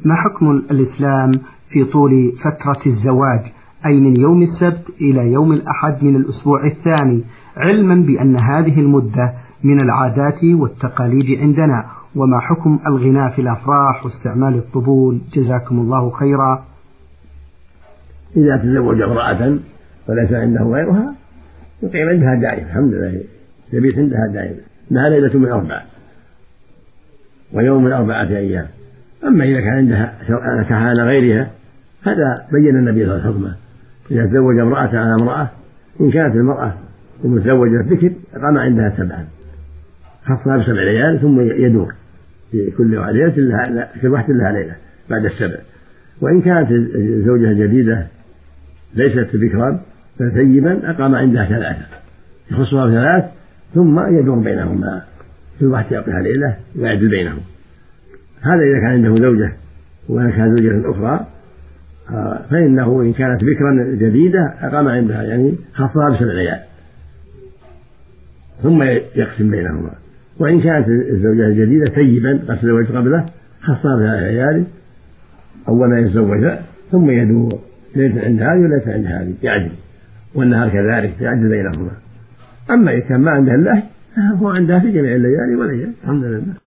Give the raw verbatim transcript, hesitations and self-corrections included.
ما حكم الإسلام في طول فترة الزواج، أي من يوم السبت إلى يوم الأحد من الأسبوع الثاني، علما بأن هذه المدة من العادات والتقاليد عندنا؟ وما حكم الغناء في الأفراح واستعمال الطبول؟ جزاكم الله خيرا. إذا تزوج امرأة وليس عنده غيرها يقيم عندها دائما، الحمد لله، يبيت عندها دائما، إنها ليلة من أربعة ويوم من أربعة أيام. أما إذا كان عندها كحال غيرها هذا بين النبي صلى الله عليه وسلم، إذا تزوج امرأة على امرأة إن كانت المرأة المتزوجة بكر أقام عندها سبعا، خصها بسبع ليال ثم يدور في كل ليلة كل واحدة لها ليلة بعد السبع. وإن كانت الزوجة الجديدة ليست بكرا فثيبا أقام عندها ثلاثة، يخصها بثلاث ثم يدور بينهما، كل واحدة يعطيها ليلة ويعدل بينهم. هذا إذا كان عنده زوجة وإن كان زوجة أخرى فإنه إن كانت بكرا جديدة أقام عندها يعني خصها بسبع ليال ثم يقسم بينهما. وإن كانت الزوجة الجديدة ثيبا قد تزوج قبله خصها بثلاث ليال أولا يتزوجها ثم يدور ليلة عند هذه وليلة عند هذه يعدل، والنهار كذلك يعدل بينهما. أما إذا كان ما عندها الله فهو عندها في جميع الليالي وليالي، الحمد لله.